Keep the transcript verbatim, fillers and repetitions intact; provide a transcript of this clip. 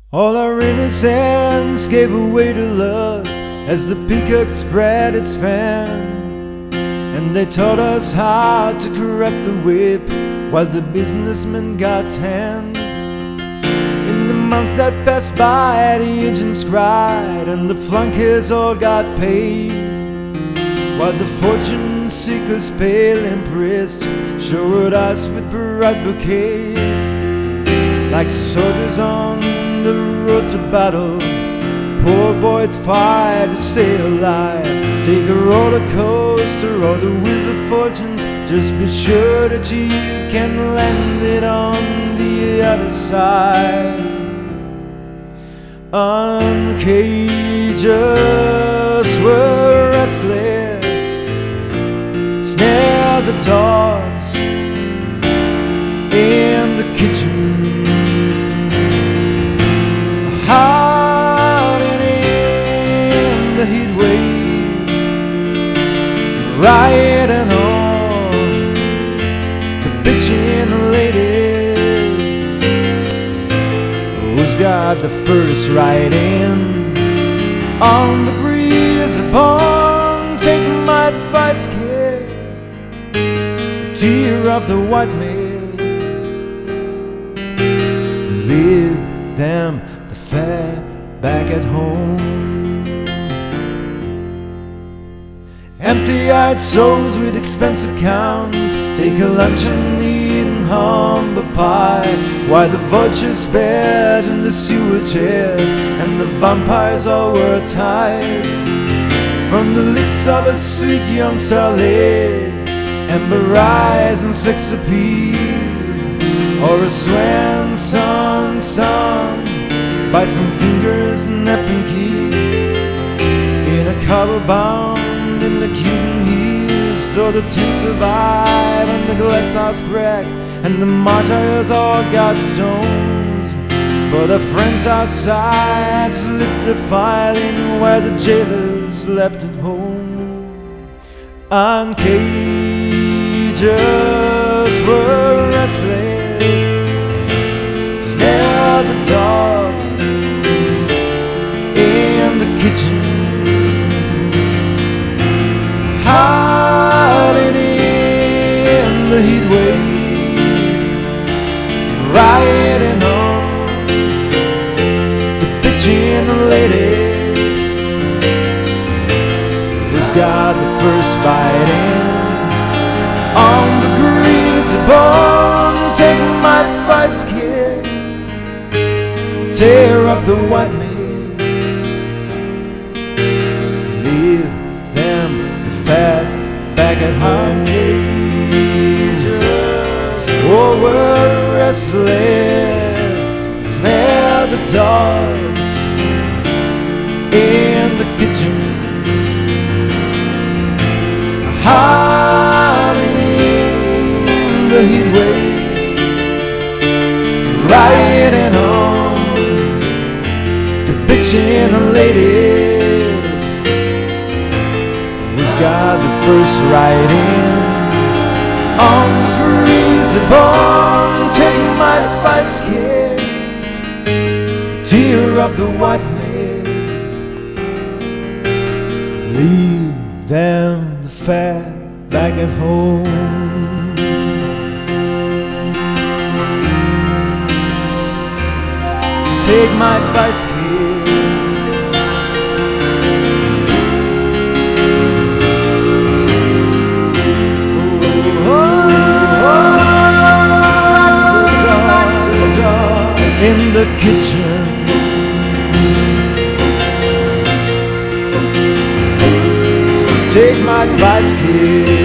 All our innocence gave way to lust as the peacock spread its fan, and they taught us how to corrupt the whip while the businessmen got tan. In the months that passed by, the agents cried and the flunkies all got paid, while the fortune seekers, pale and pressed, showered us with bright bouquets. Like soldiers on the road to battle, poor boys fight to stay alive. Take a roller coaster or the wheels of fortunes, just be sure that you can land it on the other side. Uncaged us, we're restless, snare the dogs in the kitchen, hiding in the heat wave, riding on the bitchin' ladies. Who's got the first right in on the breeze upon? Take my advice, kid, tear of the white male, leave them the fat back at home. Empty-eyed souls with expense accounts take a lunch and eat and humble pie, while the vultures bears in the sewer chairs and the vampires all wear ties. From the lips of a sweet young starlet, amber eyes and sex appeal, or a swan song sung by some fingers napping key, in a cover bound in the Cuban heels. Though the tin survive and the glass house crack and the martyrs all got stones, but our friends outside slipped a file in where the jailers slept at home. Uncaged us, were restless, snare the dogs in the kitchen, hiding in the heat wave, riding on the bitchin' ladies. Who's got the first bite in on the greasy bone? Take my advice, kid, tear up the white man, leave them the fat back at home. Oh, we're restless, snare the dogs in the kitchen, hiding in the heat wave, riding on the bitchin' ladies. Who's got the first right in on the greasy bone? Take my advice, kid, tear up the white man, leave them the fat back at home. Take my advice, kid, in the kitchen, take my advice, kid.